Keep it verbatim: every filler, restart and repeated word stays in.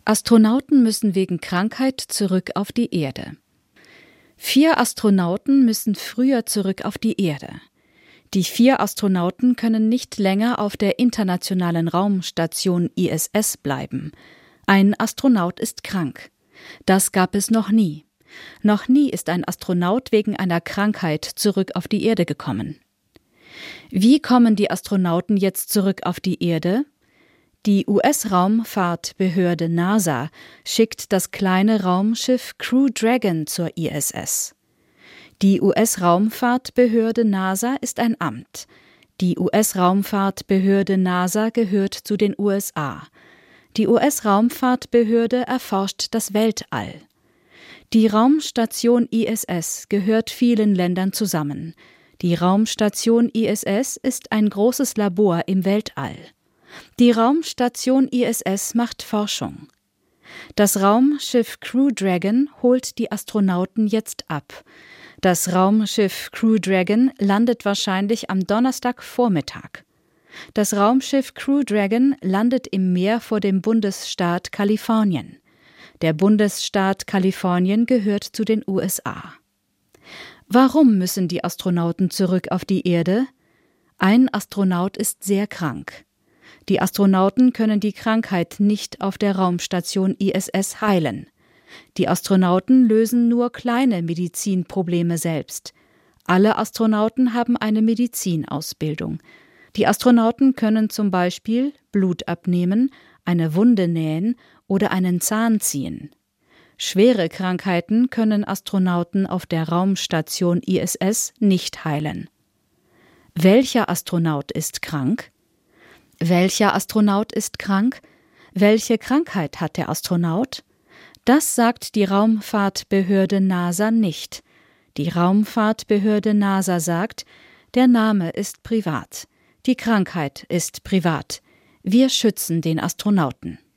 Astronauten müssen wegen Krankheit zurück auf die Erde. Vier Astronauten müssen früher zurück auf die Erde. Die vier Astronauten können nicht länger auf der internationalen Raumstation I S S bleiben. Ein Astronaut ist krank. Das gab es noch nie. Noch nie ist ein Astronaut wegen einer Krankheit zurück auf die Erde gekommen. Wie kommen die Astronauten jetzt zurück auf die Erde? Die U S-Raumfahrtbehörde NASA schickt das kleine Raumschiff Crew Dragon zur I S S. Die U S-Raumfahrtbehörde NASA ist ein Amt. Die U S-Raumfahrtbehörde NASA gehört zu den U S A. Die U S-Raumfahrtbehörde erforscht das Weltall. Die Raumstation I S S gehört vielen Ländern zusammen. Die Raumstation I S S ist ein großes Labor im Weltall. Die Raumstation I S S macht Forschung. Das Raumschiff Crew Dragon holt die Astronauten jetzt ab. Das Raumschiff Crew Dragon landet wahrscheinlich am Donnerstagvormittag. Das Raumschiff Crew Dragon landet im Meer vor dem Bundesstaat Kalifornien. Der Bundesstaat Kalifornien gehört zu den U S A. Warum müssen die Astronauten zurück auf die Erde? Ein Astronaut ist sehr krank. Die Astronauten können die Krankheit nicht auf der Raumstation I S S heilen. Die Astronauten lösen nur kleine Medizinprobleme selbst. Alle Astronauten haben eine Medizinausbildung. Die Astronauten können zum Beispiel Blut abnehmen, eine Wunde nähen oder einen Zahn ziehen. Schwere Krankheiten können Astronauten auf der Raumstation I S S nicht heilen. Welcher Astronaut ist krank? Welcher Astronaut ist krank? Welche Krankheit hat der Astronaut? Das sagt die Raumfahrtbehörde NASA nicht. Die Raumfahrtbehörde NASA sagt, der Name ist privat. Die Krankheit ist privat. Wir schützen den Astronauten.